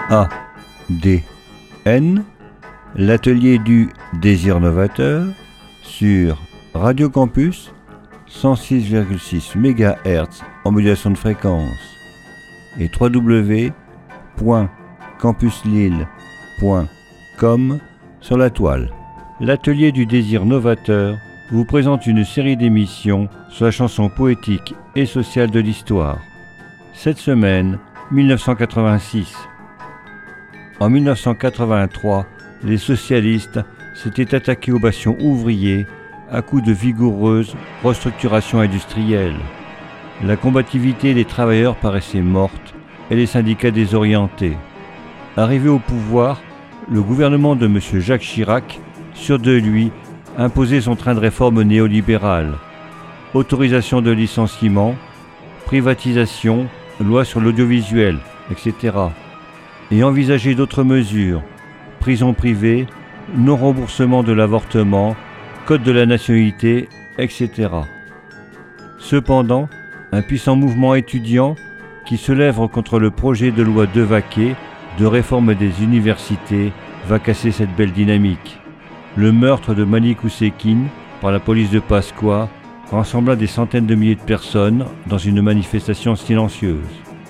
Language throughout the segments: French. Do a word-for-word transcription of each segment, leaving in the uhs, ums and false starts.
A D N, l'atelier du désir novateur sur Radio Campus cent six virgule six mégahertz en modulation de fréquence et w w w point campus lille point com sur la toile. L'atelier du désir novateur vous présente une série d'émissions sur la chanson poétique et sociale de l'histoire. Cette semaine, mille neuf cent quatre-vingt-six. En mille neuf cent quatre-vingt-trois, les socialistes s'étaient attaqués aux bastions ouvriers à coups de vigoureuse restructuration industrielle. La combativité des travailleurs paraissait morte et les syndicats désorientés. Arrivé au pouvoir, le gouvernement de M. Jacques Chirac, sûr de lui, imposait son train de réforme néolibérale. Autorisation de licenciement, privatisation, loi sur l'audiovisuel, et cetera. Et envisager d'autres mesures, prison privée, non-remboursement de l'avortement, code de la nationalité, et cetera. Cependant, un puissant mouvement étudiant qui se lève contre le projet de loi Devaquet de réforme des universités va casser cette belle dynamique. Le meurtre de Malik Oussekine par la police de Pasqua rassembla des centaines de milliers de personnes dans une manifestation silencieuse.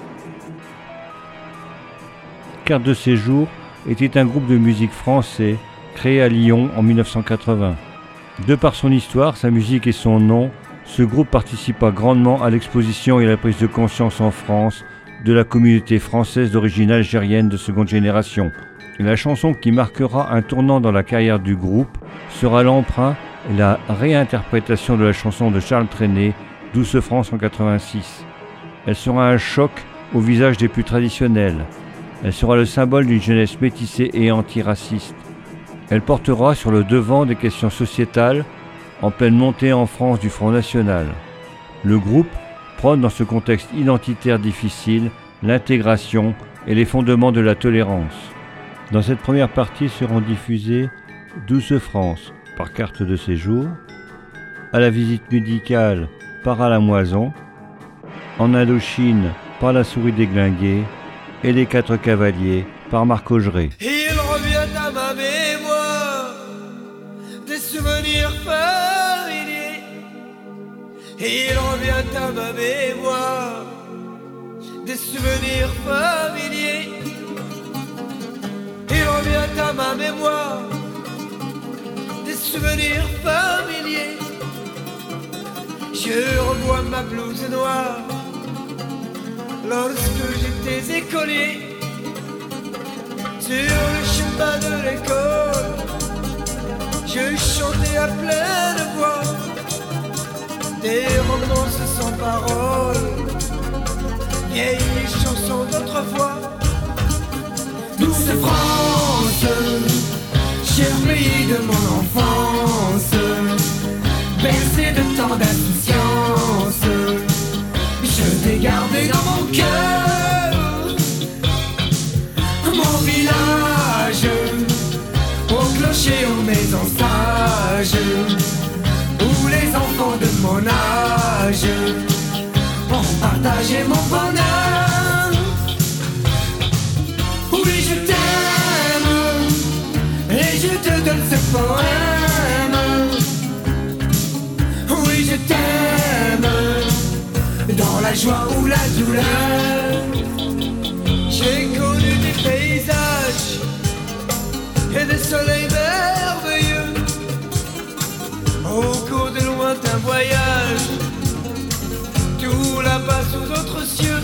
Carte de séjour était un groupe de musique français créé à Lyon en mille neuf cent quatre-vingts. De par son histoire, sa musique et son nom, ce groupe participa grandement à l'exposition et à la prise de conscience en France de la communauté française d'origine algérienne de seconde génération. La chanson qui marquera un tournant dans la carrière du groupe sera l'emprunt et la réinterprétation de la chanson de Charles Trenet, Douce France en quatre-vingt-six. Elle sera un choc au visage des plus traditionnels. Elle sera le symbole d'une jeunesse métissée et antiraciste. Elle portera sur le devant des questions sociétales en pleine montée en France du Front National. Le groupe prône dans ce contexte identitaire difficile l'intégration et les fondements de la tolérance. Dans cette première partie seront diffusées Douce France par carte de séjour, À la visite médicale par À la moison, En Indochine par La souris déglinguée et Les quatre cavaliers par Marc Augeret. Il revient à ma mémoire des souvenirs familiers. Il revient à ma mémoire des souvenirs familiers. Il revient à ma mémoire des souvenirs familiers. Je revois ma blouse noire lorsque j'étais écolier. Sur le chemin de l'école, je chantais à pleine voix des romances sans paroles, vieilles chansons d'autrefois. Douce France, cher pays de mon enfance, bercé de tant d'insouciance, je t'ai gardé dans mon cœur. Mon village, au clocher, aux maisons sages, où les enfants de mon âge ont partagé mon bonheur. Oui, je t'aime, et je te donne ce poème. Oui, je t'aime, dans la joie ou la douleur. J'ai connu des paysages et des soleils merveilleux au cours de lointains voyages, tout là-bas sous d'autres cieux.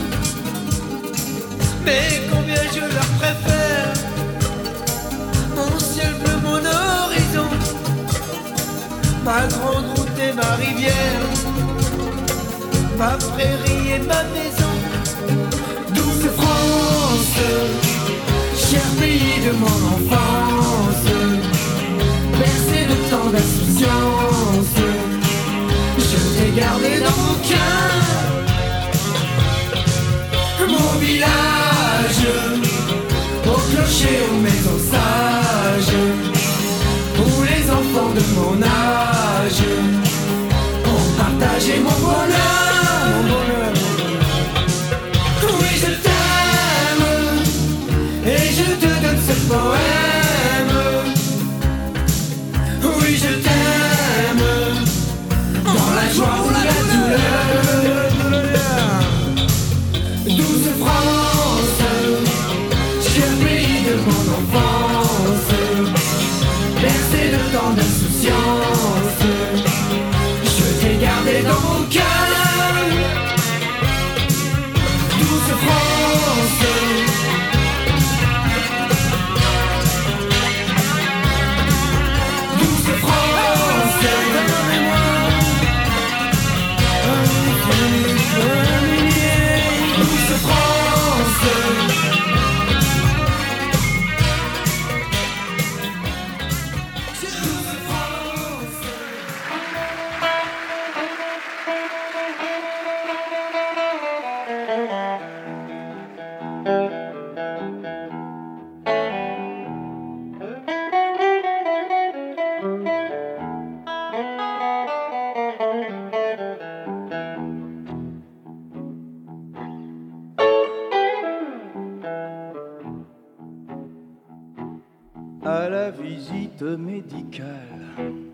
Mais combien je leur préfère mon ciel bleu, mon horizon, ma grande route et ma rivière, ma prairie et ma maison. Douce France, cher pays de mon enfance, bercé de tant d'insouciance, je t'ai gardé dans mon cœur. Mon village, au clocher, aux maisons sages, où les enfants de mon âge ont partagé mon bonheur. Mon bonheur. Oui, je t'aime, et Douce France, cher pays de mon enfance, bercé de tant d'insouciance, je t'ai gardé dans mon cœur. Douce France, douce France, donnez-moi un premier familier. Douce France, douce France. À la visite médicale,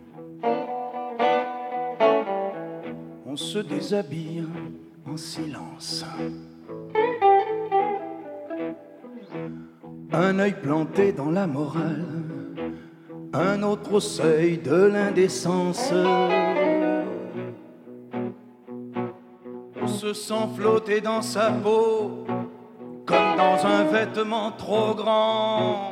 on se déshabille en silence. Un œil planté dans la morale, un autre au seuil de l'indécence. On se sent flotter dans sa peau, comme dans un vêtement trop grand.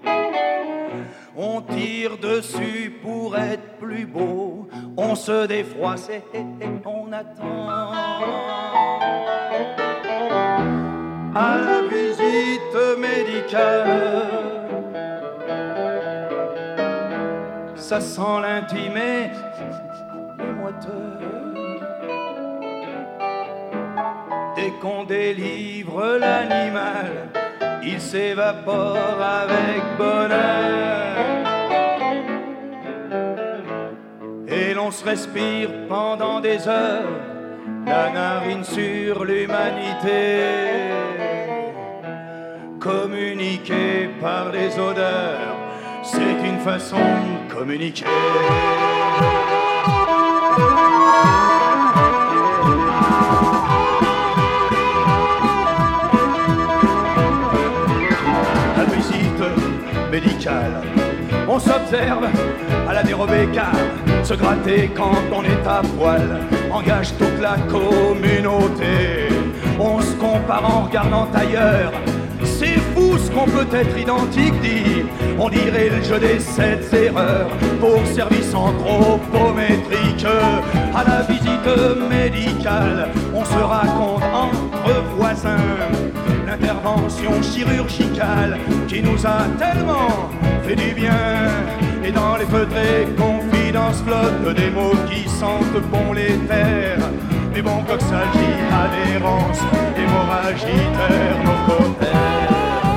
On tire dessus pour être plus beau, on se défroisse et on attend. À la visite médicale, ça sent l'intime et le moiteux. Dès qu'on délivre l'animal, il s'évapore avec bonheur. Et l'on se respire pendant des heures, la narine sur l'humanité, communiquée par les odeurs, c'est une façon de communiquer. La visite médicale, on s'observe à la dérobée car se gratter quand on est à poil engage toute la communauté. On se compare en regardant ailleurs, c'est fou ce qu'on peut être identique, dit. On dirait le jeu des sept erreurs pour service anthropométrique. À la visite médicale, on se raconte entre voisins l'intervention chirurgicale qui nous a tellement fait du bien. Et dans les feutrées confidences flottent des mots qui sentent bon les terres. Mais bon, coxalgie, adhérence, hémorragie, thermocotère.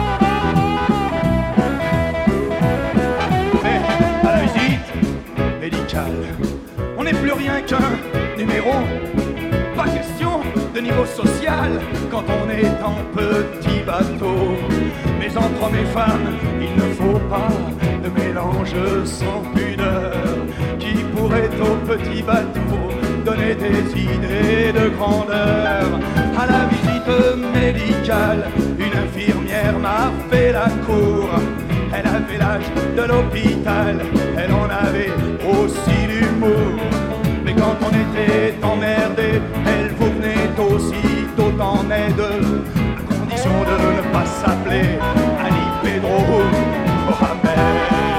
Mais à la visite médicale, on n'est plus rien qu'un numéro. Pas question de niveau social quand on est en petit bateau. Mais entre hommes et femmes, il ne faut pas de mélange sans pudeur qui pourrait au petit bateau donner des idées de grandeur. À la visite médicale, une infirmière m'a fait la cour. Elle avait l'âge de l'hôpital, elle en avait aussi l'humour. Mais quand on était emmerdé, elle vous venait aussitôt en aide, à condition de ne pas s'appeler Ali Pedro Mohamed.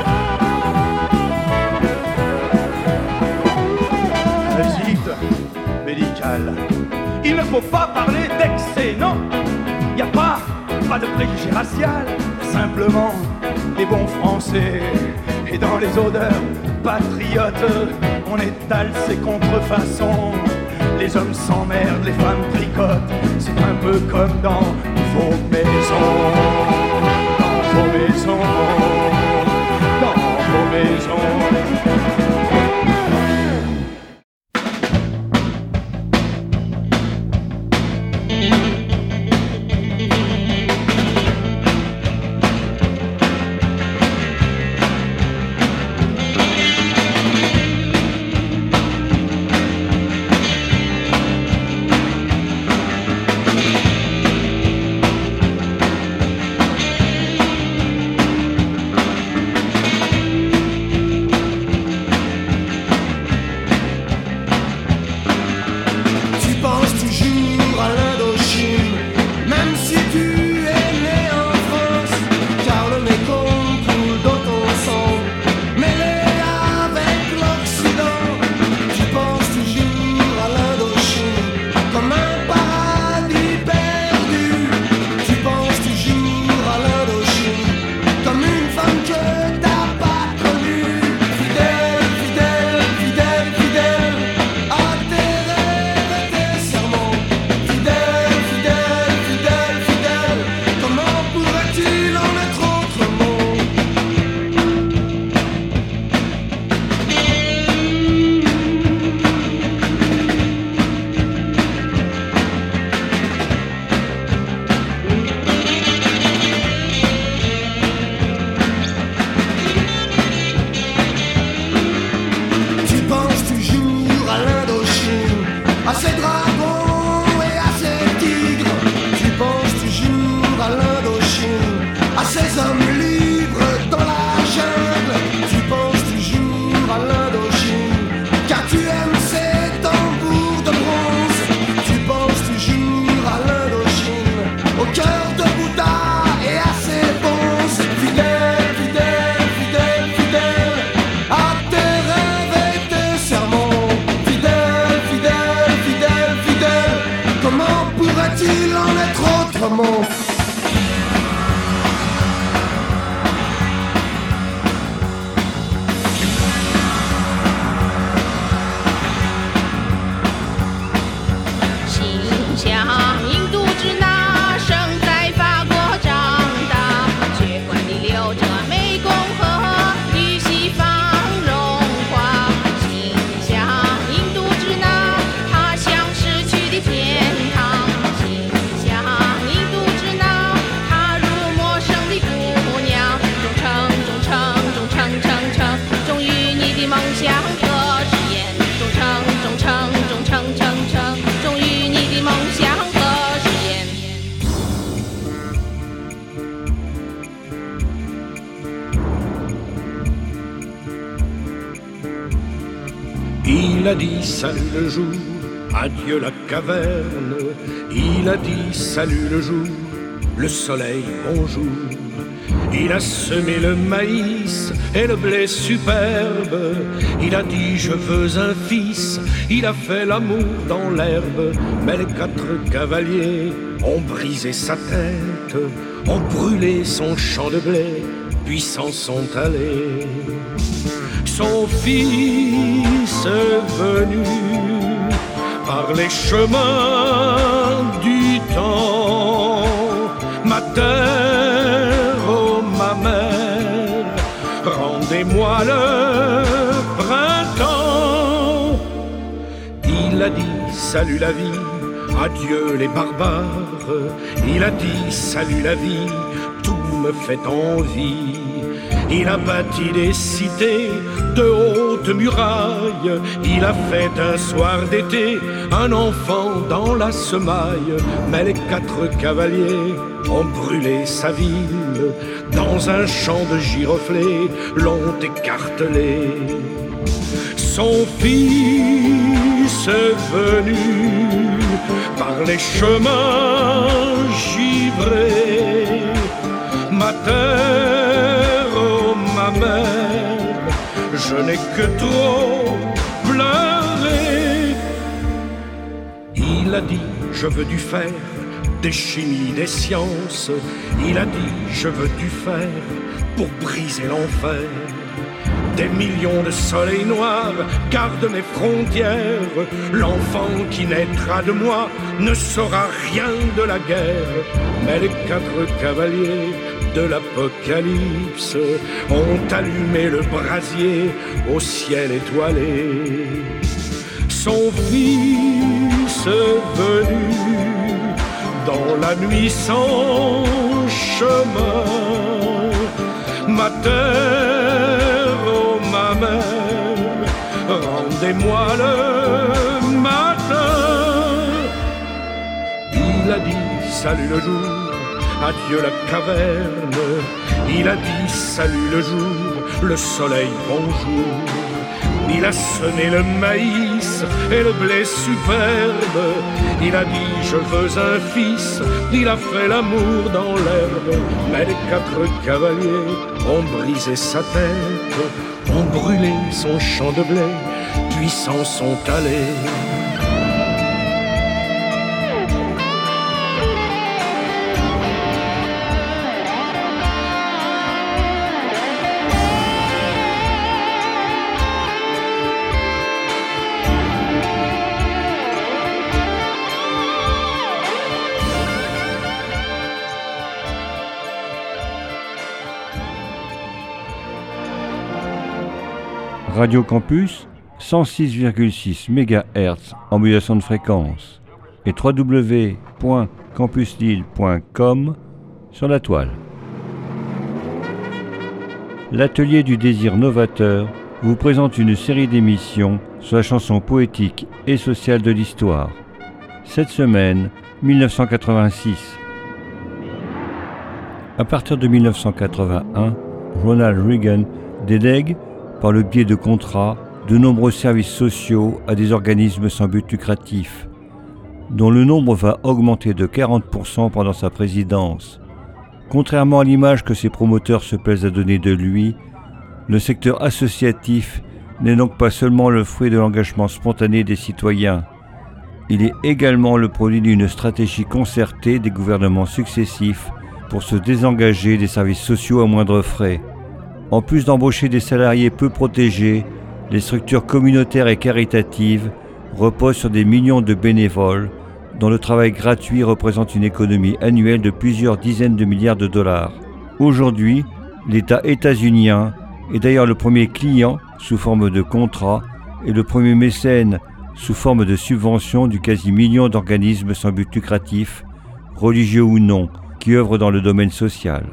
Visite médicale, il ne faut pas parler d'excès, non. Y a pas, pas de préjugé racial, simplement des bons français. Et dans les odeurs patriotes, on étale ses contrefaçons. Les hommes s'emmerdent, les femmes tricotent. C'est un peu comme dans vos maisons. Dans vos maisons. Dans vos maisons. cœur de Bouddha est assez bon. Fidèle, fidèle, fidèle, fidèle à tes rêves et tes serments. Fidèle, fidèle, fidèle, fidèle, comment pourrait-il en être autrement? Il a dit salut le jour, adieu la caverne. Il a dit salut le jour, le soleil bonjour. Il a semé le maïs et le blé superbe. Il a dit je veux un fils. Il a fait l'amour dans l'herbe. Mais les quatre cavaliers ont brisé sa tête, ont brûlé son champ de blé, puis s'en sont allés. Son fils est venu par les chemins du temps. Ma terre, oh ma mère, rendez-moi le printemps. Il a dit salut la vie, adieu les barbares. Il a dit salut la vie, tout me fait envie. Il a bâti des cités de hautes murailles. Il a fait un soir d'été un enfant dans la semaille. Mais les quatre cavaliers ont brûlé sa ville. Dans un champ de giroflées l'ont écartelé. Son fils est venu par les chemins givrés. Ma terre, oh ma mère, je n'ai que trop pleuré. Il a dit je veux du fer, des chimies, des sciences. Il a dit je veux du fer pour briser l'enfer. Des millions de soleils noirs gardent mes frontières. L'enfant qui naîtra de moi ne saura rien de la guerre. Mais les quatre cavaliers de l'apocalypse ont allumé le brasier au ciel étoilé. Son fils est venu dans la nuit sans chemin. Ma terre, oh ma mère, rendez-moi le matin. Il a dit salut le jour, adieu la caverne. Il a dit salut le jour, le soleil bonjour. Il a sonné le maïs et le blé superbe. Il a dit je veux un fils. Il a fait l'amour dans l'herbe. Mais les quatre cavaliers ont brisé sa tête, ont brûlé son champ de blé, puis s'en sont allés. Radio Campus, cent six virgule six mégahertz en modulation de fréquence et w w w point campus lille point com sur la toile. L'Atelier du désir novateur vous présente une série d'émissions sur la chanson poétique et sociale de l'histoire. Cette semaine, mille neuf cent quatre-vingt-six. À partir de mille neuf cent quatre-vingt-un, Ronald Reagan délègue, par le biais de contrats, de nombreux services sociaux à des organismes sans but lucratif. dont le nombre va augmenter de quarante pour cent pendant sa présidence. Contrairement à l'image que ses promoteurs se plaisent à donner de lui, le secteur associatif n'est donc pas seulement le fruit de l'engagement spontané des citoyens. Il est également le produit d'une stratégie concertée des gouvernements successifs pour se désengager des services sociaux à moindre frais. En plus d'embaucher des salariés peu protégés, les structures communautaires et caritatives reposent sur des millions de bénévoles dont le travail gratuit représente une économie annuelle de plusieurs dizaines de milliards de dollars. Aujourd'hui, l'État états-unien est d'ailleurs le premier client sous forme de contrat et le premier mécène sous forme de subvention du quasi-million d'organismes sans but lucratif, religieux ou non, qui œuvrent dans le domaine social.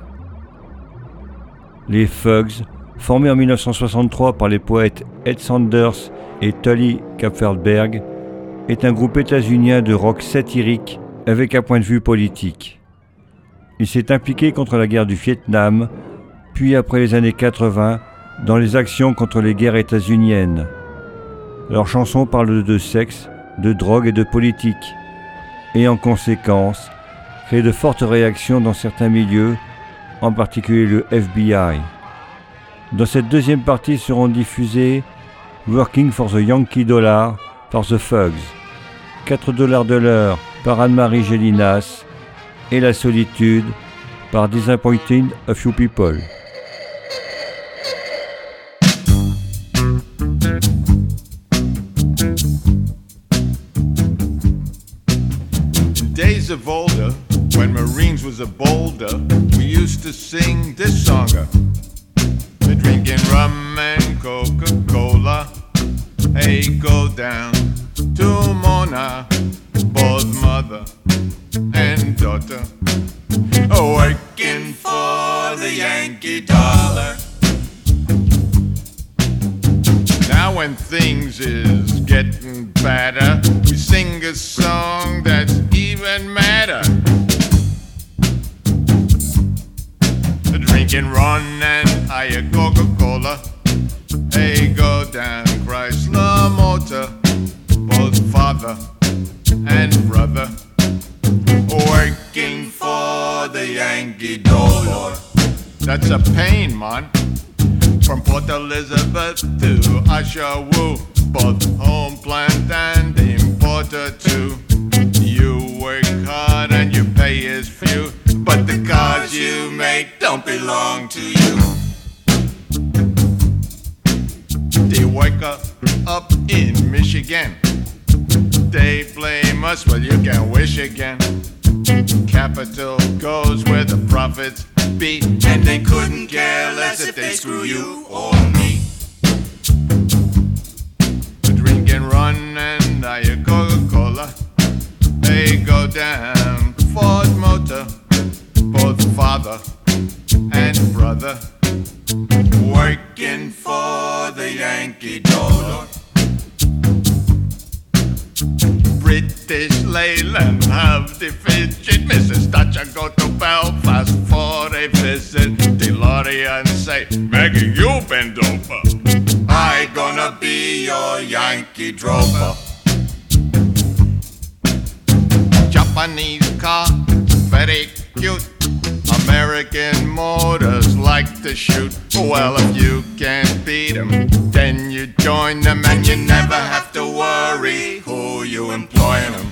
Les Fugs, formés en mille neuf cent soixante-trois par les poètes Ed Sanders et Tully Kapferberg, est un groupe états-unien de rock satirique avec un point de vue politique. Il s'est impliqué contre la guerre du Vietnam, puis après les années quatre-vingts, dans les actions contre les guerres états-uniennes. Leurs chansons parlent de sexe, de drogue et de politique, et en conséquence, créent de fortes réactions dans certains milieux, en particulier le F B I. Dans cette deuxième partie seront diffusés Working for the Yankee Dollar par The Fugs, quatre dollars de l'heure par Anne-Marie Gélinas et La Solitude par Disappointing a Few People. Days of older, when Marines was a boulder, we used to sing this song. We're drinking rum and Coca-Cola. Hey, go down to Mona, both mother and daughter, working for the Yankee dollar. Now when things is getting better, we sing a song that's even madder. Drinking rum and higher Coca-Cola. Hey, go down Chrysler Motor, both father and brother, working for the Yankee dollar. That's a pain, man. From Port Elizabeth to Oshawa, both home plant and importer too. You work hard and your pay is few, but the cars you make don't belong to you. They wake up, up in Michigan. They blame us, well you can wish again. Capital goes where the profits be, and they couldn't care less if they screw you or me. Drinking rum and higher Coca-Cola. They go down Ford Motor, both father and brother, working for the Yankee dollar. British Leyland have the fidget. Missus Thatcher go to Belfast for a visit. DeLorean say, Maggie, you bend over, I gonna be your Yankee drover. Japanese car, very cute. American motors like to shoot. Well, if you can't beat them, then you join them, and you never have to worry who you employing them.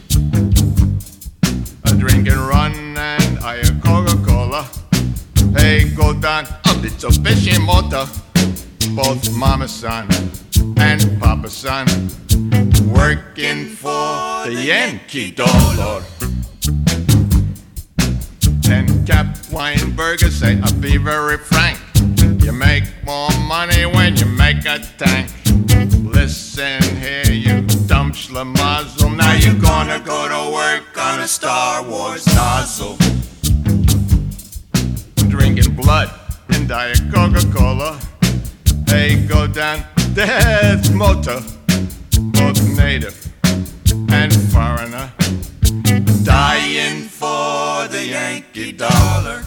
A drinking rum and higher Coca-Cola. Hey, go down a Mitsubishi motor, both mama's son and papa's son, working for the Yankee dollar. And Cap Weinberger say, I'll be very frank, you make more money when you make a tank. Listen here, you dumb schlemazel, now you're gonna go to work on a Star Wars nozzle. Drinking blood and Diet Coca-Cola. Hey, go down Death Motor, both native and foreigner, dying for the Yankee dollar.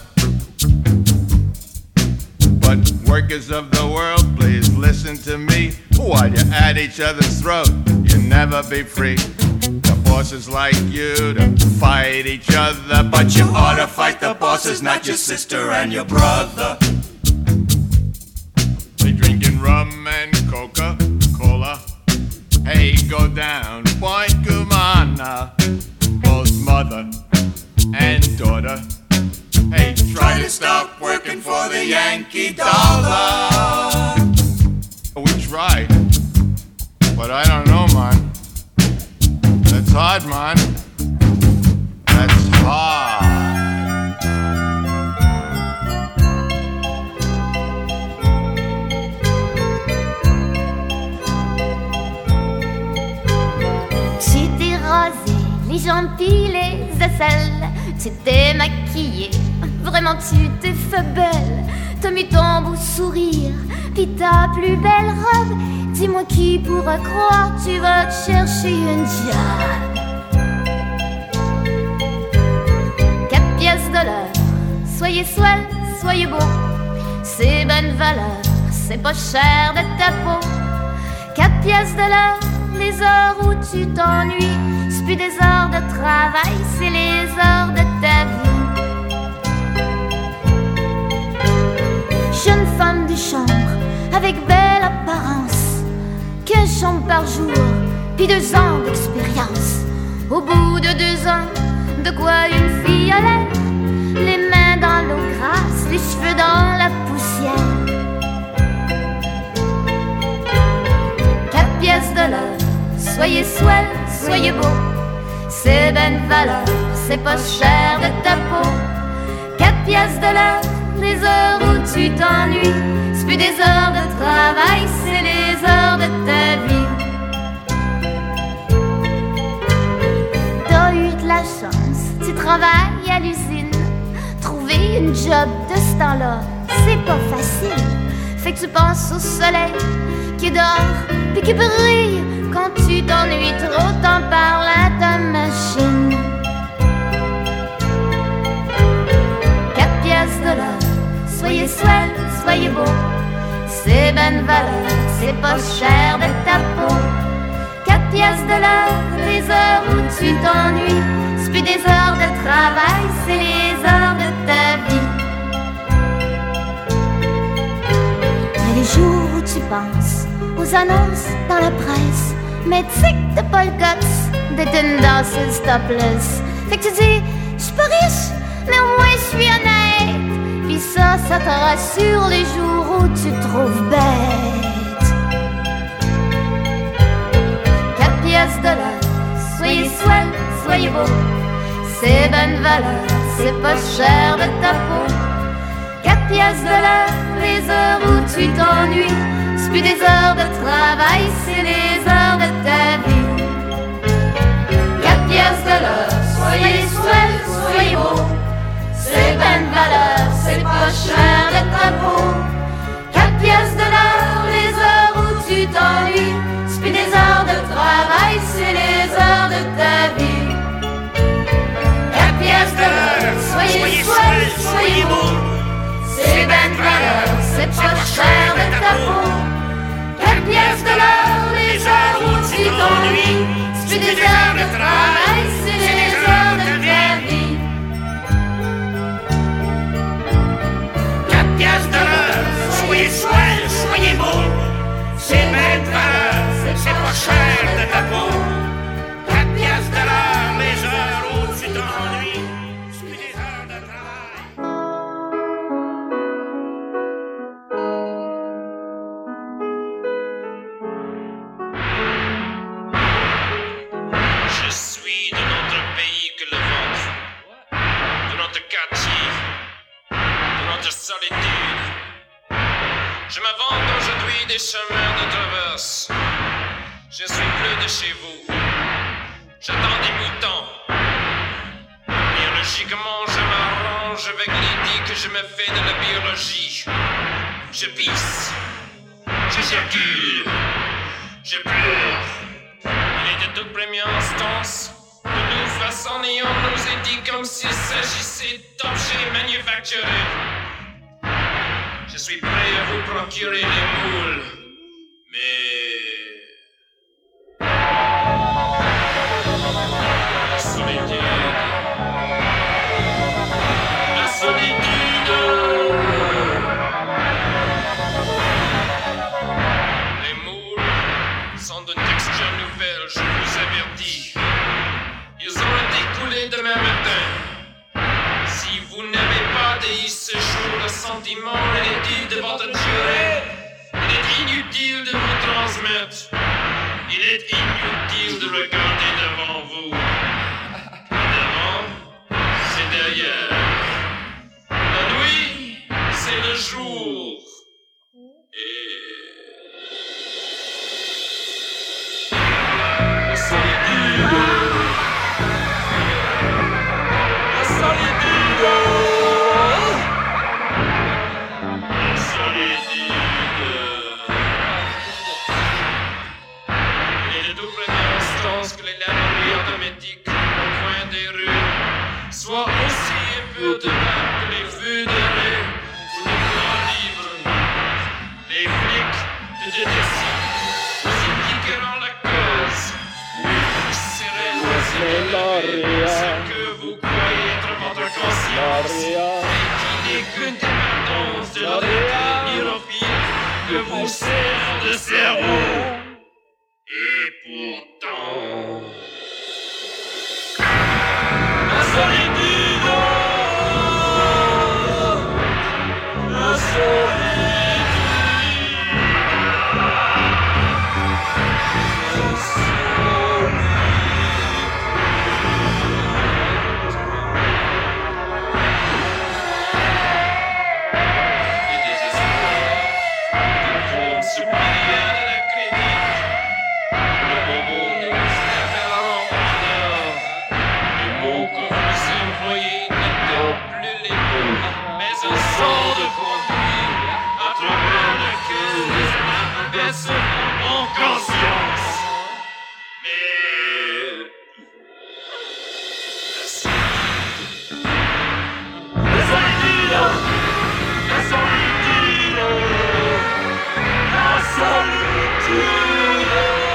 But workers of the world, please listen to me. While you're at each other's throat, you'll never be free. The bosses like you to fight each other, but you ought to fight the bosses, not your sister and your brother. They drinking rum and Coca-Cola. Hey, go down, boy, come on now. Both mother and daughter. Hey, try to stop working for the Yankee dollar. We tried, but I don't know, man. That's hard, man. That's hard. Tu t'es rasé les gentils, les aisselles. Tu t'es maquillée, vraiment tu t'es fait belle. T'as mis ton beau sourire, pis ta plus belle robe. Dis-moi qui pourra croire, tu vas te chercher une job. Quatre pièces de l'heure, soyez swell, soyez beau. C'est bonne valeur, c'est pas cher de ta peau. Quatre pièces de l'heure, les heures où tu t'ennuies. C'est plus des heures de travail, c'est les heures de ta vie. Jeune femme de chambre, avec belle apparence, quinze chambres par jour, puis deux ans d'expérience. Au bout de deux ans, de quoi une fille a l'air, les mains dans l'eau grasse, les cheveux dans la poussière. Quatre pièces de l'heure, soyez swell, soyez beau. C'est bonne valeur, c'est pas cher de ta peau. Quatre pièces de l'heure, les heures où tu t'ennuies. C'est plus des heures de travail, c'est les heures de ta vie. T'as eu de la chance, tu travailles à l'usine. Trouver une job de ce temps-là, c'est pas facile. Fait que tu penses au soleil qui dort puis qui brille. Quand tu t'ennuies trop, t'en parles à ta machine. Quatre pièces de l'heure, soyez swell, soyez beau. C'est bonne valeur, c'est pas cher de ta peau. Quatre pièces de l'heure, les heures où tu t'ennuies. C'est plus des heures de travail, c'est les heures de ta vie. Il y a des jours où tu penses aux annonces dans la presse, mais tu sais que t'as pas le guts d'être une danseuse topless. Fait que tu dis, j'suis pas riche, mais au moins j'suis honnête. Pis ça, ça te rassure les jours où tu te trouves bête. Quatre pièces de l'heure, soyez swell, soyez beau. C'est bonne valeur, c'est pas cher de ta peau. Quatre pièces de l'heure, les heures où tu t'ennuies. C'est plus des heures de travail, c'est les heures de ta vie. Quatre pièces de l'heure, soyez swell, soyez beau. C'est bonne valeur, c'est pas cher de ta peau. Quatre pièces de l'heure, les heures où tu t'ennuies. C'est plus des heures de travail, c'est les heures de ta vie. Quatre pièces de l'heure, soyez swell, soyez beau. C'est bonne valeur, c'est pas cher de ta peau. Quatre pièces de l'heure, les heures où tu t'ennuies. C'est plus des heures de travail, c'est les heures de ta vie. Quatre pièces de l'heure, soyez swell, soyez beau. C'est bonne valeur, c'est pas cher de ta peau. Quatre pièces de l'heure, les heures où tu t'ennuies. C'est plus des heures de travail. Je suis de notre pays que le vôtre, de notre quartier, de notre solitude. Je m'invente aujourd'hui des chemins de traverse. Je suis plus de chez vous. J'attends des moutons. Biologiquement, je m'arrange avec l'idée que je me fais de la biologie. Je pisse. J'éjacule. Je pleure. Il est de toute première instance de nous façonner en nos édits comme s'il s'agissait d'objets manufacturés. Je suis prêt à vous procurer les moules, mais... sentiment, il est inutile de votre jurer. Il est inutile de vous transmettre. Il est inutile de regarder devant vous. Devant, c'est derrière. La nuit, c'est le jour. Et... la solitude. La solitude. La solitude. Il est de toute première instance que les laveries automatiques au coin des rues soient aussi épouvantables que les feux de rue ou les plans libres. Les flics de détection vous indiqueront la cause. Vous serez loisirs ce que vous croyez être votre conscience et qui n'est qu'une dépendance de l'autre neurophile que vous sert de cerveau. Et pourtant, la solitude, la solitude, la solitude. Et désespoir, des formes supérieures de la critique. Le bonbon nous appelleront honneur. Les mots que vous employez n'étant plus les mots, mais un sort de conduite à travers lequel les âmes baissent en conscience. Mais la solitude, la solitude, la solitude.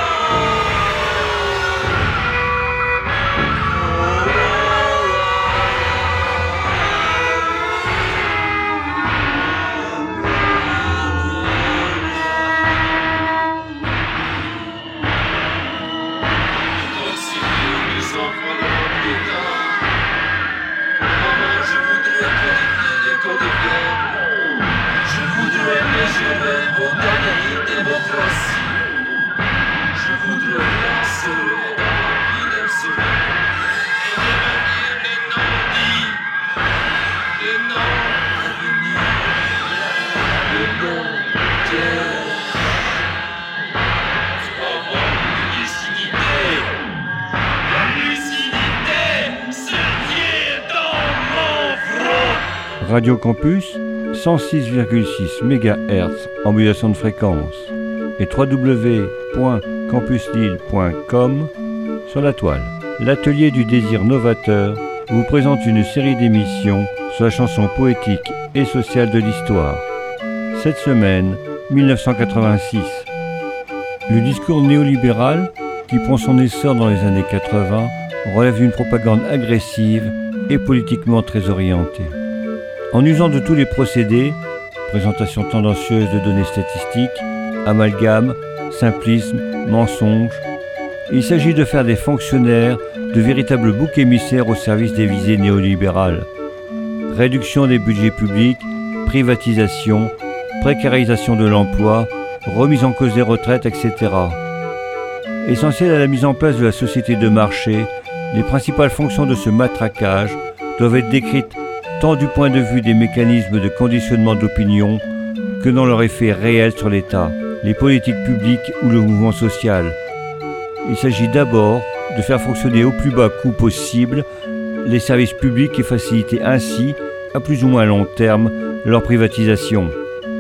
Je voudrais mesurer vos dernières démocraties. Je voudrais lancer dans l'innocence et devenir les non-dits, les non-revenus, les non-terres. Avoir une lucidité, la lucidité se tient dans mon front. Radio Campus, cent six virgule six mégahertz en modulation de fréquence et w w w point campus lille point com sur la toile. L'atelier du désir novateur vous présente une série d'émissions sur la chanson poétique et sociale de l'histoire. Cette semaine, mille neuf cent quatre-vingt-six. Le discours néolibéral, qui prend son essor dans les années quatre-vingts, relève d'une propagande agressive et politiquement très orientée. En usant de tous les procédés, présentation tendancieuse de données statistiques, amalgame, simplisme, mensonge, il s'agit de faire des fonctionnaires de véritables boucs émissaires au service des visées néolibérales. Réduction des budgets publics, privatisation, précarisation de l'emploi, remise en cause des retraites, et cetera. Essentiel à la mise en place de la société de marché, les principales fonctions de ce matraquage doivent être décrites tant du point de vue des mécanismes de conditionnement d'opinion que dans leur effet réel sur l'État, les politiques publiques ou le mouvement social. Il s'agit d'abord de faire fonctionner au plus bas coût possible les services publics et faciliter ainsi, à plus ou moins long terme, leur privatisation.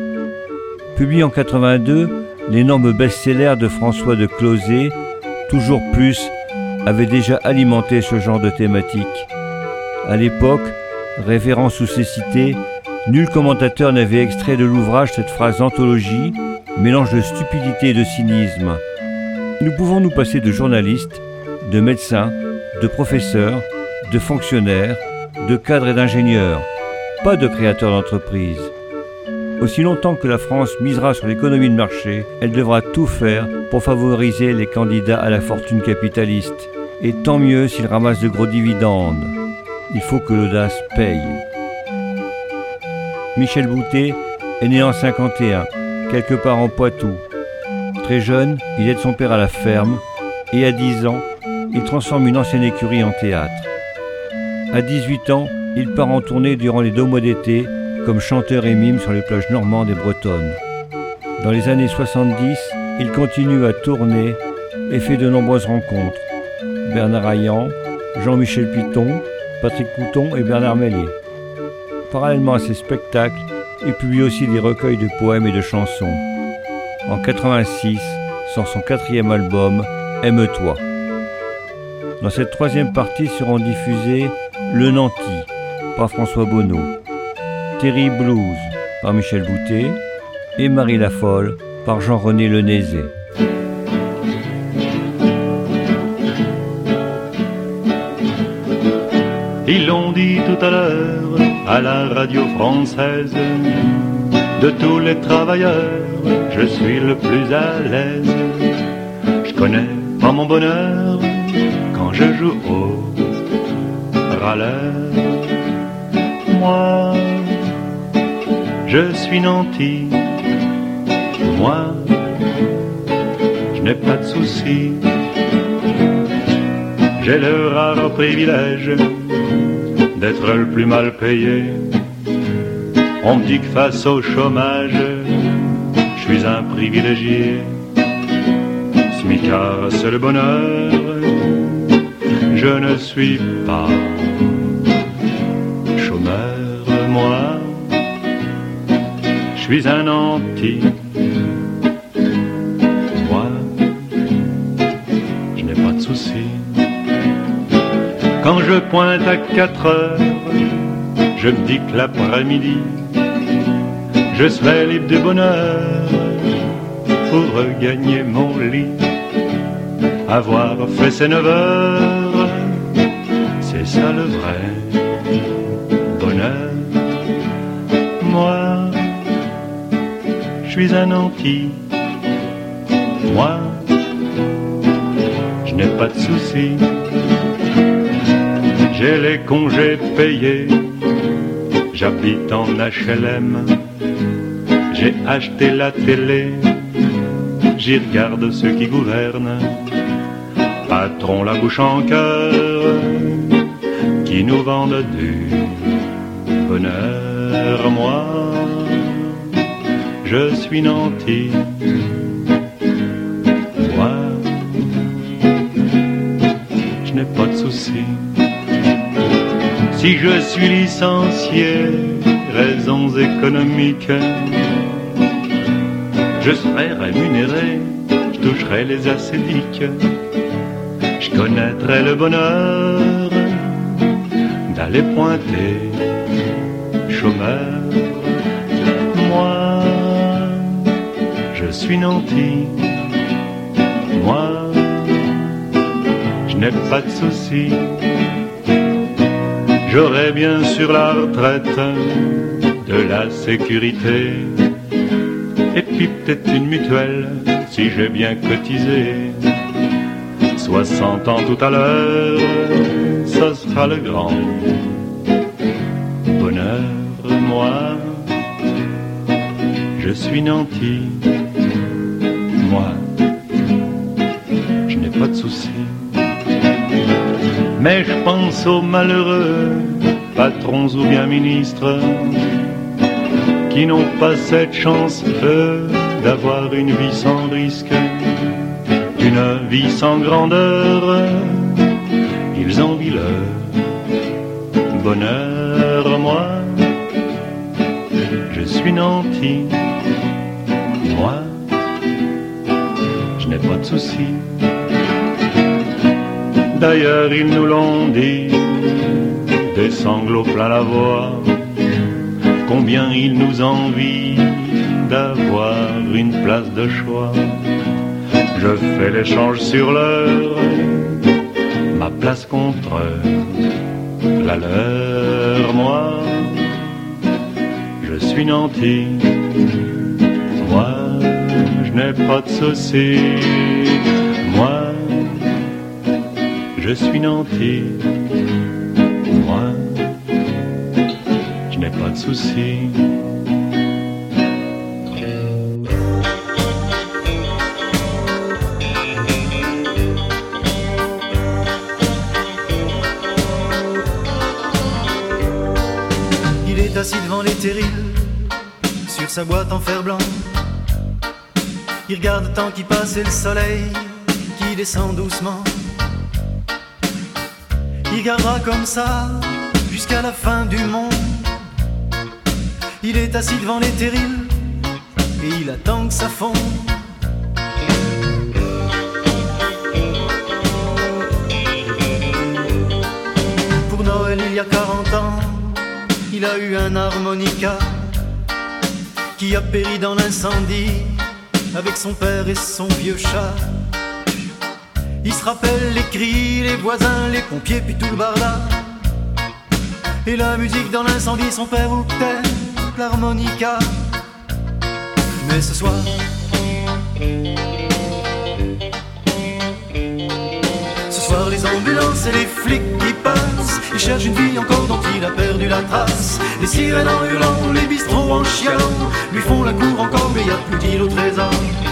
Publié en quatre-vingt-deux, l'énorme best-seller de François de Closet, Toujours plus, avait déjà alimenté ce genre de thématique. À l'époque, référant sous ces cités, nul commentateur n'avait extrait de l'ouvrage cette phrase anthologie, mélange de stupidité et de cynisme. Nous pouvons nous passer de journalistes, de médecins, de professeurs, de fonctionnaires, de cadres et d'ingénieurs, pas de créateurs d'entreprises. Aussi longtemps que la France misera sur l'économie de marché, elle devra tout faire pour favoriser les candidats à la fortune capitaliste. Et tant mieux s'ils ramassent de gros dividendes. Il faut que l'audace paye. Michel Boutet est né en cinquante et un, quelque part en Poitou. Très jeune, il aide son père à la ferme et à dix ans, il transforme une ancienne écurie en théâtre. À dix-huit ans, il part en tournée durant les deux mois d'été comme chanteur et mime sur les plages normandes et bretonnes. Dans les années soixante-dix, il continue à tourner et fait de nombreuses rencontres. Bernard Haillan, Jean-Michel Piton, Patrick Couton et Bernard Mellier. Parallèlement à ses spectacles, il publie aussi des recueils de poèmes et de chansons. En quatre-vingt-six, sort son quatrième album, Aime-toi. Dans cette troisième partie seront diffusés Le Nanti par François Bonneau, Terry Blues par Michel Boutet et Marie la Folle par Jean-René Lenézé. Ils l'ont dit tout à l'heure à la radio française, de tous les travailleurs, je suis le plus à l'aise. Je connais pas mon bonheur quand je joue au râleur. Moi, je suis nanti. Moi, je n'ai pas de soucis. J'ai le rare privilège d'être le plus mal payé. On me dit que face au chômage, je suis un privilégié. Smicard, c'est le bonheur, je ne suis pas chômeur, moi. Je suis un nanti, moi, je n'ai pas de soucis. Quand je pointe à quatre heures, je me dis que l'après-midi, je serai libre du bonheur pour regagner mon lit. Avoir fait ces neuf heures, c'est ça le vrai bonheur. Moi, je suis un nanti. Moi, je n'ai pas de soucis. J'ai les congés payés, j'habite en H L M. J'ai acheté la télé, j'y regarde ceux qui gouvernent. Patron la bouche en cœur, qui nous vendent du bonheur. Moi, je suis nanti. Moi, je n'ai pas de soucis. Si je suis licencié, raisons économiques, je serai rémunéré, je toucherai les assédiques. Je connaîtrai le bonheur d'aller pointer chômeur. Moi, je suis nanti. Moi, je n'ai pas de soucis. J'aurai bien sûr la retraite, de la sécurité, et puis peut-être une mutuelle si j'ai bien cotisé. Soixante ans tout à l'heure, ça sera le grand bonheur. Moi, je suis nanti. Moi, je n'ai pas de soucis. Mais je pense aux malheureux, patrons ou bien ministres, qui n'ont pas cette chance, eux, d'avoir une vie sans risque, une vie sans grandeur. Ils envient leur bonheur. Moi, je suis nanti. Moi, je n'ai pas de soucis. D'ailleurs, ils nous l'ont dit, des sanglots plein la voix, combien ils nous envient d'avoir une place de choix. Je fais l'échange sur l'heure, ma place contre la leur. Moi, je suis nanti. Moi, je n'ai pas de soucis. Moi, je suis nanti. Moi, je n'ai pas de soucis. est assis devant les terrils, sur sa boîte en fer blanc. Il regarde le temps qui passe et le soleil qui descend doucement. Il gardera comme ça jusqu'à la fin du monde. Il est assis devant les terrils et il attend que ça fonde. Pour Noël il y a quarante ans, il a eu un harmonica qui a péri dans l'incendie avec son père et son vieux chat. Il se rappelle les cris, les voisins, les pompiers, puis tout le barda. Et la musique dans l'incendie, son père octet l'harmonica. Mais ce soir, ce soir les ambulances et les flics qui passent, ils cherchent une fille encore dont il a perdu la trace. Les sirènes en hurlant, les bistrots en chialant, lui font la cour encore, mais y a plus d'île au trésor.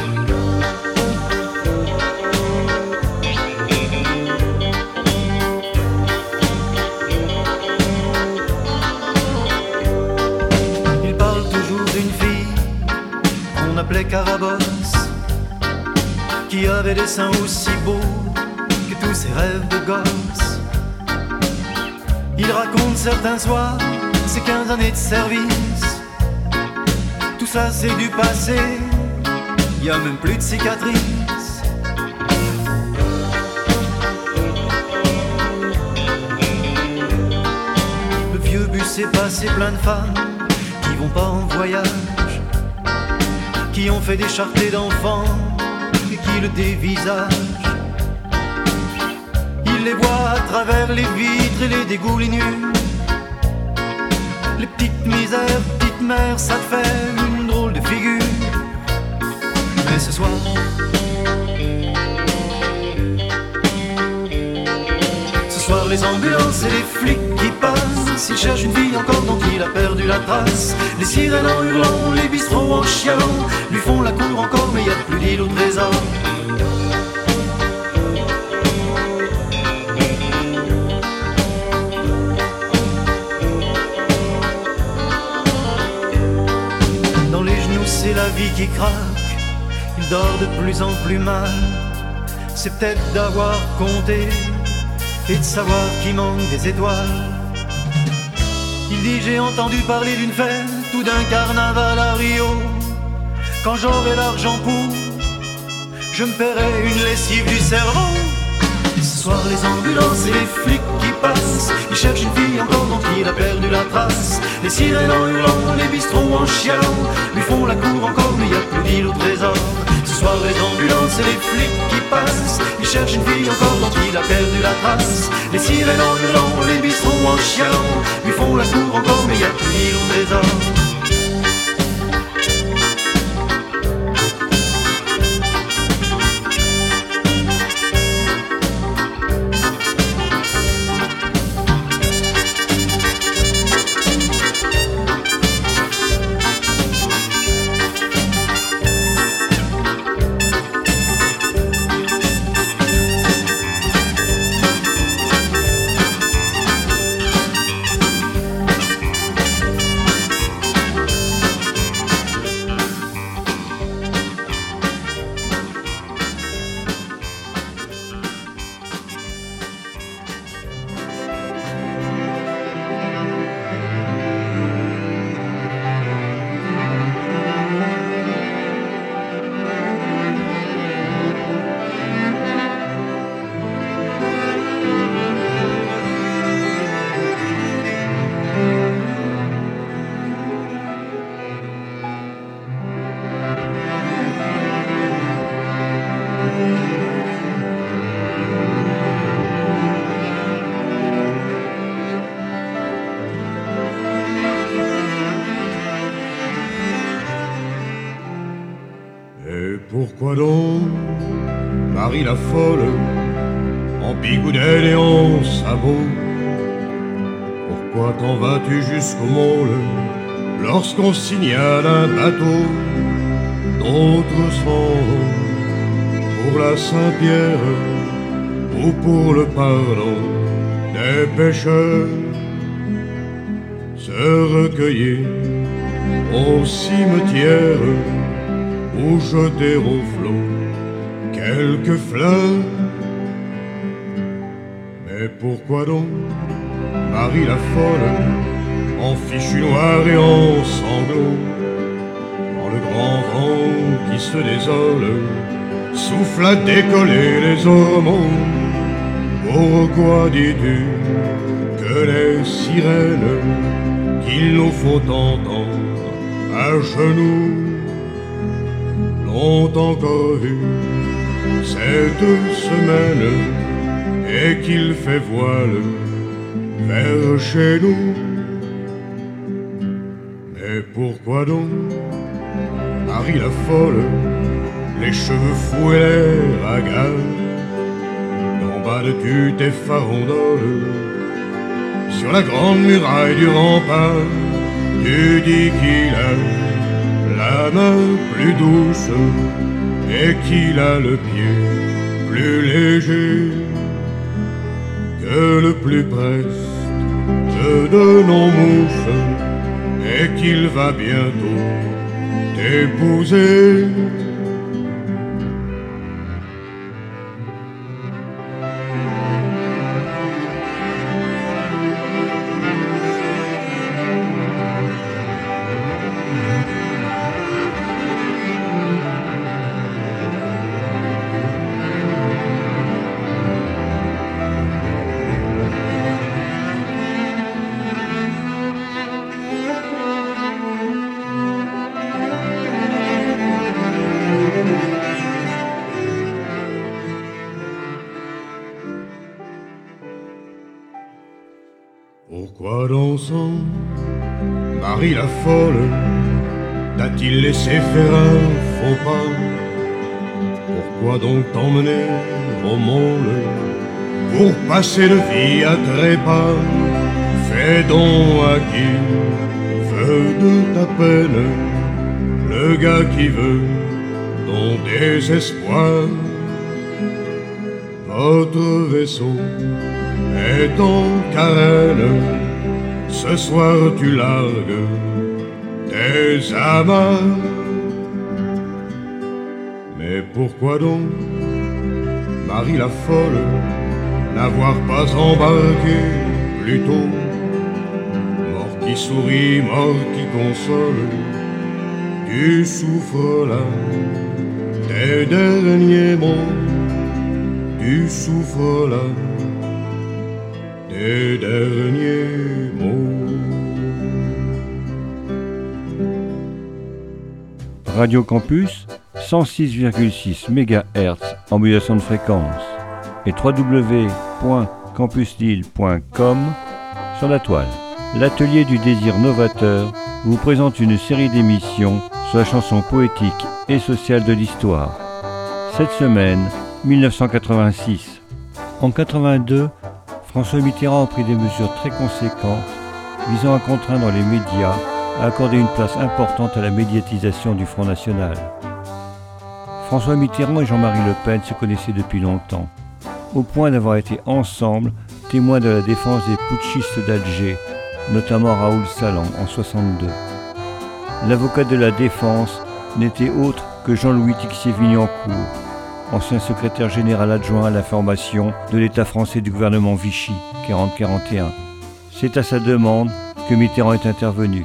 Appelait Carabosse, qui avait des seins aussi beaux que tous ses rêves de gosse. Il raconte certains soirs ses quinze années de service. Tout ça c'est du passé, y a même plus de cicatrices. Le vieux bus est passé plein de femmes qui vont pas en voyage, qui ont fait des charretées d'enfants et qui le dévisagent. Il les voit à travers les vitres et les dégoulinures. Les petites misères, petites mères, ça te fait une drôle de figure. Mais ce soir, ce soir les ambulances et les flics qui passent, ils cherchent une fille encore dont il a perdu la trace. Les sirènes en hurlant, les bistrots en chialant, lui font la cour encore, mais y a plus d'île au trésor. Dans les genoux c'est la vie qui craque, il dort de plus en plus mal. C'est peut-être d'avoir compté et de savoir qu'il manque des étoiles. Il dit j'ai entendu parler d'une fête ou d'un carnaval à Rio. Quand j'aurai l'argent pour, je me paierai une lessive du cerveau. Ce soir les ambulances et les flics qui passent, ils cherchent une fille encore dont il a perdu la trace. Les sirènes en hurlant, les bistrots en chialant, lui font la cour encore mais y a plus d'île au trésor. Ce soir les ambulances et les flics qui passent, ils cherchent une fille encore dont il a perdu la trace. Les sirènes en hurlant, les bistrots en chialant, lui font la cour encore mais y a plus d'île au trésor. Pourquoi donc, Marie la folle, en bigoudelle et en sabot, pourquoi t'en vas-tu jusqu'au môle lorsqu'on signale un bateau? D'autres s'en vont pour la Saint-Pierre ou pour le pardon des pécheurs. Ce de recueillir au cimetière ou jeter au flot quelques fleurs. Mais pourquoi donc Marie la folle, en fichu noir et en sanglots, dans le grand vent qui se désole, souffle à décoller les hormones? Pourquoi dis-tu que les sirènes qu'il nous faut entendre à genoux l'ont encore vu cette semaine et qu'il fait voile vers chez nous? Mais pourquoi donc Marie la folle, les cheveux fous et l'air hagard, tu tes farondoles sur la grande muraille du rempart? Tu dis qu'il a la main plus douce et qu'il a le pied plus léger que le plus preste de nos mousses et qu'il va bientôt t'épouser. Pourquoi donc son Marie la folle t'a-t-il laissé faire un faux pas? Pourquoi donc t'emmener au monde pour passer de vie à trépas? Fais donc à qui veut de ta peine, le gars qui veut ton désespoir. Votre vaisseau est en carène, ce soir tu largues tes amarres. Mais pourquoi donc Marie la folle n'avoir pas embarqué plus tôt? Mort qui sourit, mort qui console, tu souffres là tes derniers mots. Tu souffres là tes derniers mots. Radio Campus, cent six virgule six mégahertz en modulation de fréquence et w w w point campus lille point com sur la toile. L'atelier du désir novateur vous présente une série d'émissions sur la chanson poétique et sociale de l'histoire. Cette semaine, mille neuf cent quatre-vingt-six. En quatre-vingt-deux, François Mitterrand a pris des mesures très conséquentes visant à contraindre les médias à accorder une place importante à la médiatisation du Front National. François Mitterrand et Jean-Marie Le Pen se connaissaient depuis longtemps, au point d'avoir été ensemble témoins de la défense des putschistes d'Alger, notamment Raoul Salan en soixante-deux. L'avocat de la défense n'était autre que Jean-Louis Tixier-Vignancourt, ancien secrétaire général adjoint à l'information de l'État français du gouvernement Vichy, quarante quarante et un. C'est à sa demande que Mitterrand est intervenu.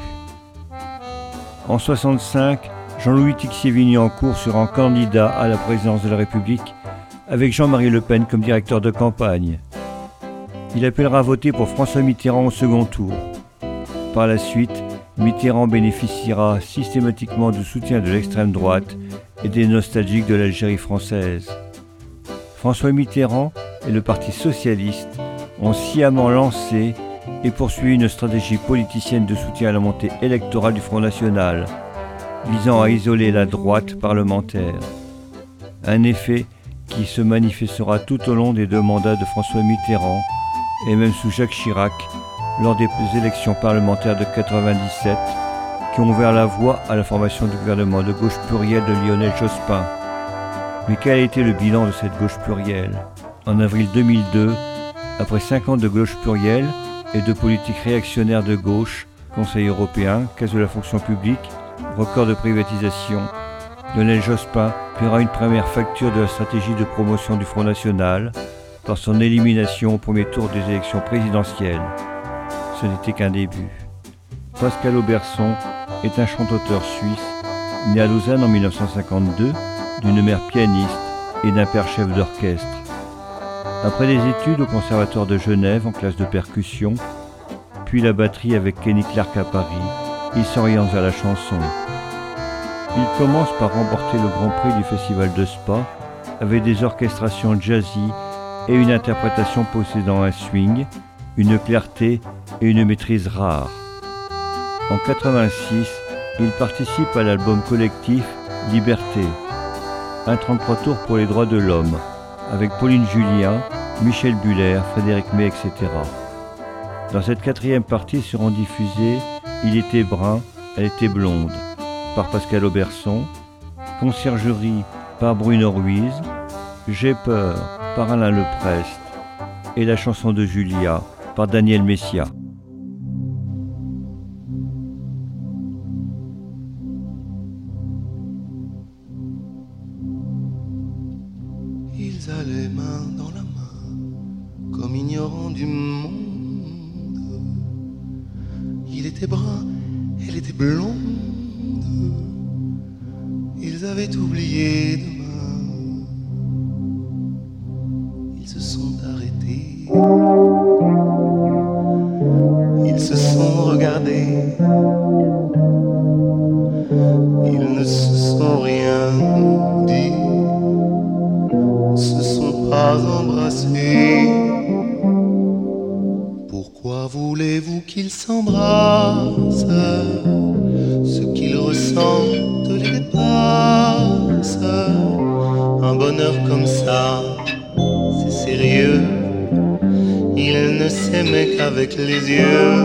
En soixante-cinq, Jean-Louis Tixier-Vignancourt se rend candidat à la présidence de la République avec Jean-Marie Le Pen comme directeur de campagne. Il appellera à voter pour François Mitterrand au second tour. Par la suite, Mitterrand bénéficiera systématiquement du soutien de l'extrême droite et des nostalgiques de l'Algérie française. François Mitterrand et le Parti socialiste ont sciemment lancé et poursuivi une stratégie politicienne de soutien à la montée électorale du Front National, visant à isoler la droite parlementaire. Un effet qui se manifestera tout au long des deux mandats de François Mitterrand et même sous Jacques Chirac lors des élections parlementaires de quatre-vingt-dix-sept qui ont ouvert la voie à la formation du gouvernement de gauche pluriel de Lionel Jospin. Mais quel a été le bilan de cette gauche plurielle? En avril deux mille deux, après cinq ans de gauche plurielle et de politique réactionnaire de gauche, Conseil européen, caisse de la fonction publique, record de privatisation. Lionel Jospin paiera une première facture de la stratégie de promotion du Front National par son élimination au premier tour des élections présidentielles. Ce n'était qu'un début. Pascal Auberson est un chanteur suisse, né à Lausanne en mille neuf cent cinquante-deux, d'une mère pianiste et d'un père chef d'orchestre. Après des études au Conservatoire de Genève en classe de percussion, puis la batterie avec Kenny Clark à Paris, il s'oriente vers la chanson. Il commence par remporter le Grand Prix du Festival de Spa avec des orchestrations jazzy et une interprétation possédant un swing, une clarté et une maîtrise rares. En quatre-vingt-six, il participe à l'album collectif Liberté, un trente-trois tours pour les droits de l'homme, avec Pauline Julien, Michel Buller, Frédéric May, et cetera. Dans cette quatrième partie seront diffusées Il était brun, elle était blonde, par Pascal Auberson, Conciergerie par Bruno Ruiz, J'ai peur par Alain Leprest et la chanson de Julia par Daniel Messia. Ils allaient main dans la main, comme ignorants du monde. Il était brun, elle était blonde. Ils avaient oublié demain. Ils se sont arrêtés. Ils se sont regardés. Ils ne se sont rien dit. Se sont pas embrassés. Pourquoi voulez-vous qu'ils s'embrassent? Ce qu'ils ressentent les dépasse. Un bonheur comme ça, c'est sérieux. Ils ne s'aimaient qu'avec les yeux.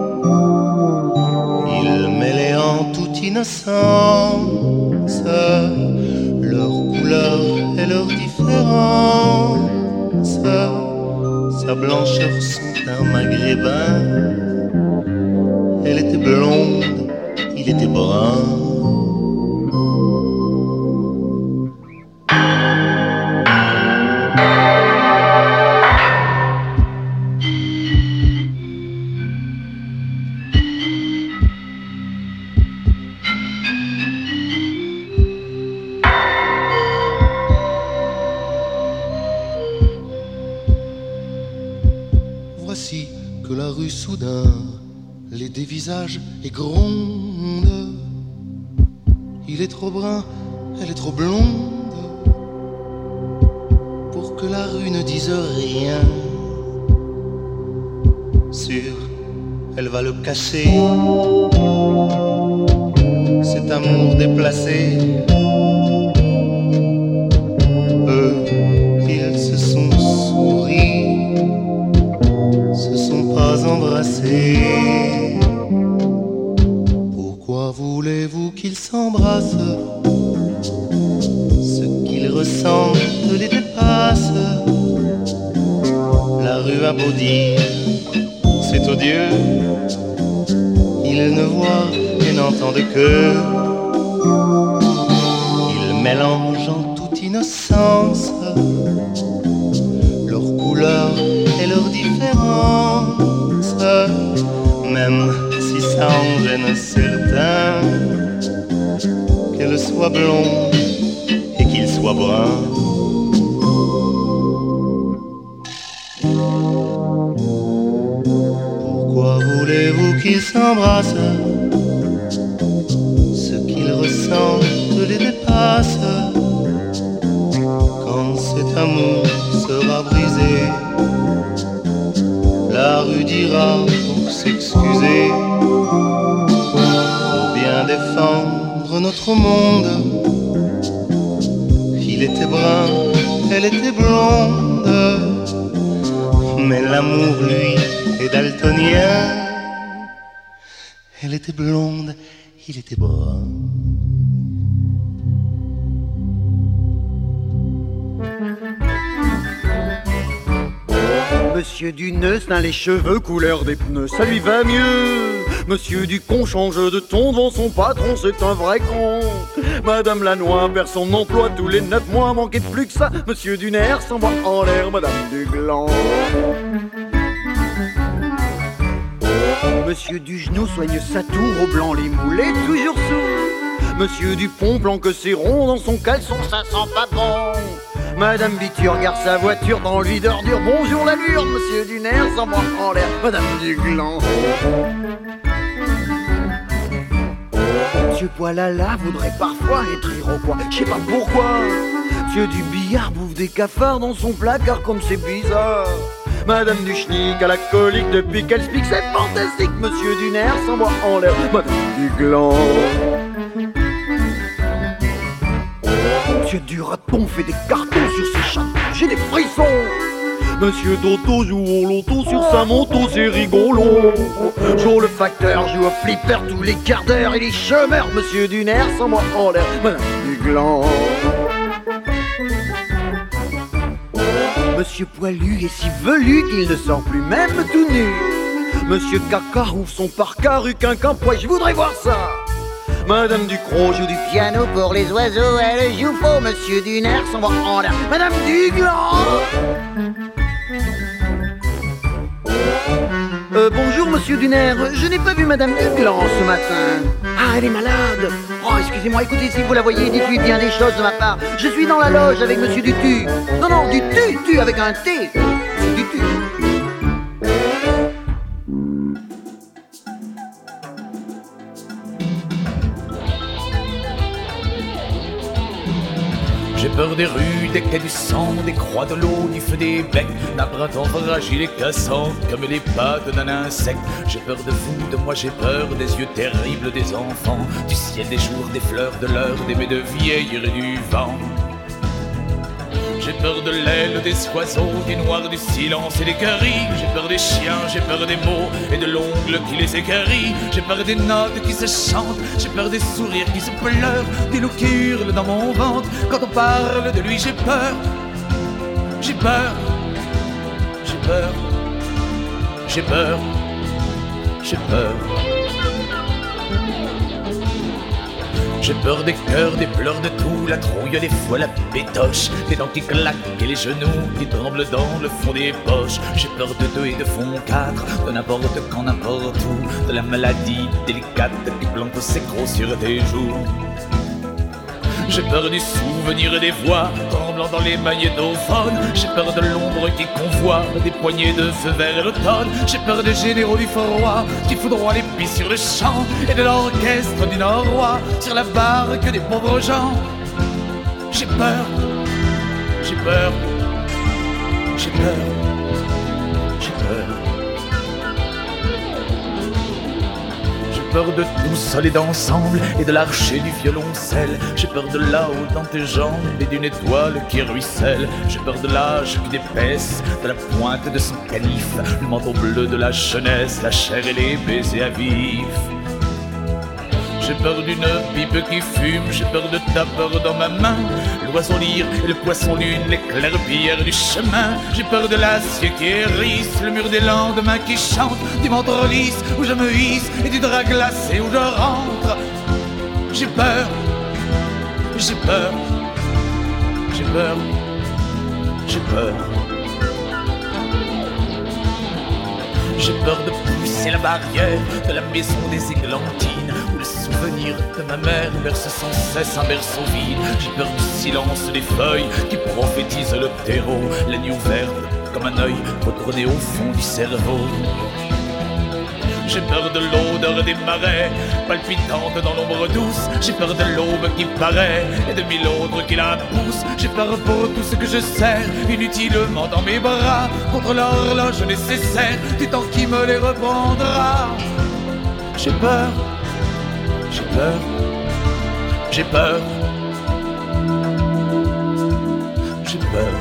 Ils mêlaient en toute innocence leur couleur et leur différence. Sa blancheur, son teint maghrébin. Elle était blonde, il était brun. Voici que la rue soudain les dévisage et gronde. Il est trop brun, elle est trop blonde pour que la rue ne dise rien. Sûr, elle va le casser, cet amour déplacé. Eux, ils se sont souris, se sont pas embrassés. Pourquoi voulez-vous qu'ils s'embrassent? Ce qu'ils ressentent les dépasse. La rue a beau dire, c'est odieux. Ils ne voient et n'entendent que. Ils mélangent en toute innocence leur couleur et leur différence. Même si ça en gêne certains, qu'elle soit blonde et qu'il soit brun. Pourquoi voulez-vous qu'ils s'embrassent? Ce qu'ils ressentent les dépasse. Quand cet amour sera brisé, la rue dira pour s'excuser, pour bien défendre notre monde. Il était brun, elle était blonde, mais l'amour, lui, est daltonien. Elle était blonde, il était brun. Monsieur Duneux, dans les cheveux couleur des pneus, ça lui va mieux. Monsieur Ducon change de ton devant son patron, c'est un vrai con. Madame Lannoy perd son emploi tous les neuf mois, manquait de plus que ça. Monsieur Duner s'envoie en l'air, Madame Dugland. Monsieur Dugenou soigne sa tour au blanc, les moulets toujours sourds. Monsieur Dupont planque ses ronds dans son caleçon, ça sent pas bon. Madame Biture garde sa voiture dans le vide d'ordure. Bonjour la lure, Monsieur Duner s'envoie en l'air, Madame Dugland. Monsieur Poilala voudrait parfois être iroquois, je sais pas pourquoi. Monsieur du Billard bouffe des cafards dans son placard comme c'est bizarre. Madame du Schnick a la colique depuis qu'elle pique, c'est fantastique. Monsieur Duner s'envoie en l'air, Madame Dugland. Monsieur Duraton fait des cartons sur ses chapeaux, j'ai des frissons. Monsieur Toto joue au loto sur sa moto, c'est rigolo. Jour le facteur joue au flipper tous les quarts d'heure et les chômeurs. Monsieur Duner s'envoie en l'air, Madame Dugland. Monsieur Poilu est si velu qu'il ne sort plus même tout nu. Monsieur Caca ouvre son parka, rue Quinquin, poil, je voudrais voir ça. Madame Ducrot joue du piano pour les oiseaux, elle joue faux. Monsieur Duner s'envoie en l'air, Madame Dugland. Euh, bonjour Monsieur Duner, je n'ai pas vu Madame Dugland ce matin. Ah, elle est malade. Oh, excusez-moi, écoutez, si vous la voyez, dites-lui bien des choses de ma part. Je suis dans la loge avec Monsieur Dutu. Non, non, du tu-tu avec un T. Dutu. J'ai peur des rues, des quais du sang, des croix de l'eau, du feu des becs, d'un printemps fragile et cassant, comme les pattes d'un insecte. J'ai peur de vous, de moi j'ai peur, des yeux terribles des enfants, du ciel, des jours, des fleurs, de l'heure, des mets de vieillir et du vent. J'ai peur de l'aile des oiseaux, du noir, du silence et des caries. J'ai peur des chiens, j'ai peur des mots et de l'ongle qui les équarrit. J'ai peur des notes qui se chantent, j'ai peur des sourires qui se pleurent, des loups qui hurlent dans mon ventre. Quand on parle de lui, j'ai peur, j'ai peur, j'ai peur, j'ai peur, j'ai peur. J'ai peur des cœurs, des pleurs, de tout, la trouille, les foies, la pétoche, les dents qui claquent et les genoux qui tremblent dans le fond des poches. J'ai peur de deux et de fond quatre, de n'importe quand, n'importe où, de la maladie délicate qui plante ses crocs sur tes joues. J'ai peur du souvenir et des voix tremblant dans les magnétophones. J'ai peur de l'ombre qui convoie des poignées de feu vers l'automne. J'ai peur des généraux du froid qui foudroient les billes sur le champ et de l'orchestre du Nord-Roi sur la barque des pauvres gens. J'ai peur, j'ai peur, j'ai peur, j'ai peur. J'ai peur de tout solides ensemble et de l'archer du violoncelle. J'ai peur de là-haut dans tes jambes et d'une étoile qui ruisselle. J'ai peur de l'âge qui dépaisse, de la pointe de son canif, le manteau bleu de la jeunesse, la chair et les baisers à vif. J'ai peur d'une pipe qui fume, j'ai peur de ta peur dans ma main, l'oiseau lyre et le poisson lune, l'éclair pierre du chemin. J'ai peur de l'acier qui hérisse, le mur des lendemains qui chante, du ventre lisse où je me hisse et du drap glacé où je rentre. J'ai peur, j'ai peur, j'ai peur, j'ai peur. J'ai peur de pousser la barrière de la maison des églantines, où le souvenir de ma mère verse sans cesse un berceau vide. J'ai peur du silence des feuilles qui prophétisent le terreau, la nuit ouverte comme un œil retourné au fond du cerveau. J'ai peur de l'odeur des marais, palpitante dans l'ombre douce. J'ai peur de l'aube qui paraît et de mille autres qui la poussent. J'ai peur pour tout ce que je serre inutilement dans mes bras, contre l'horloge nécessaire du temps qui me les reprendra. J'ai peur, j'ai peur, j'ai peur, j'ai peur.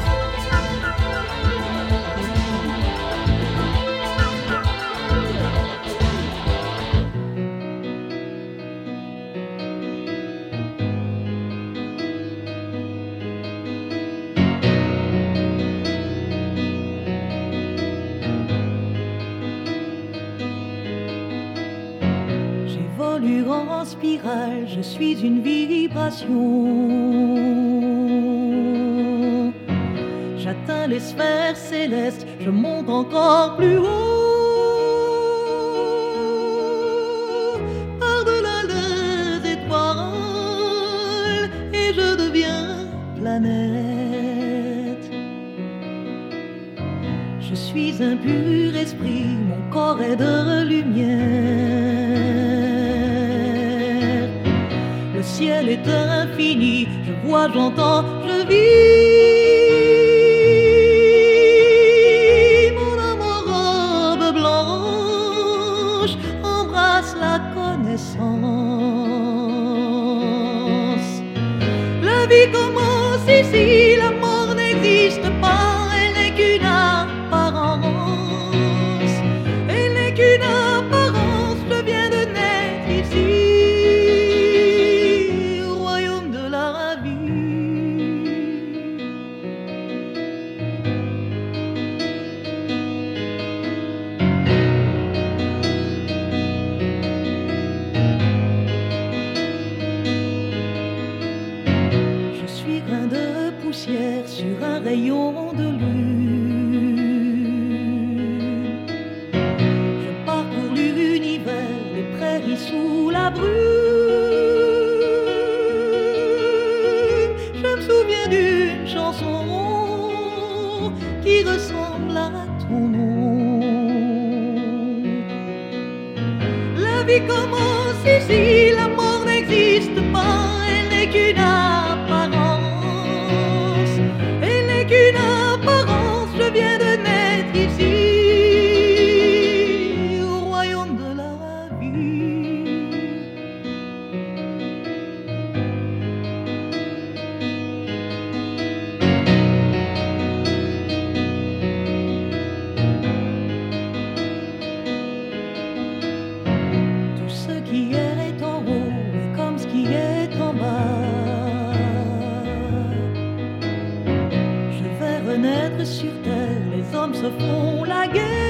évolue en spirale, je suis une vibration. J'atteins les sphères célestes, je monte encore plus haut. Par-delà les étoiles, et je deviens planète. Je suis un pur esprit, mon corps est de lumière. Le ciel est infini, je vois, j'entends, je vis. Mon âme en robe blanche embrasse la connaissance. La vie commence ici, la mort n'existe pas, elle n'est qu'une apparence. Elle n'est qu'une apparence, je viens de naître ici, au royaume de la vie. Je suis grain de poussière sur un rayon de lune. Je parcours l'univers, les prairies sous la brume. Je me souviens d'une chanson qui ressemble à ton nom. La vie commence ici, la mort n'existe pas, elle n'est qu'une apparence. Elle n'est qu'une apparence, je viens de naître ici, au royaume de la vie. Tout ce qui est en haut est comme ce qui est en bas. Je vais renaître sur terre, les hommes se font la guerre.